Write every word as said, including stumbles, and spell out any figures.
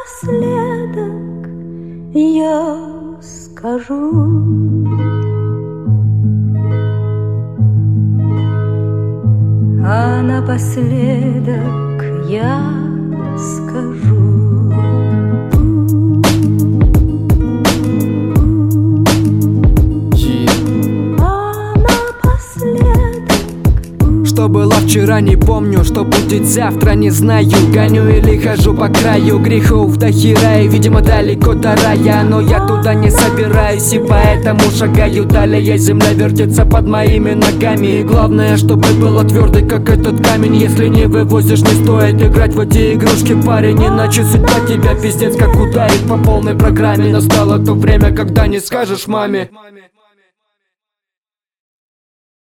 напоследок я скажу: а напоследок я скажу. Что было вчера, не помню, что будет завтра, не знаю. Гоню или хожу по краю грехов до хера, и, видимо, далеко до рая. Но я туда не собираюсь, и поэтому шагаю далее. Земля вертится под моими ногами, и главное, чтобы было твердой, как этот камень. Если не вывозишь, не стоит играть в эти игрушки, парень, иначе судьба тебя пиздец как ударит по полной программе. Настало то время, когда не скажешь маме.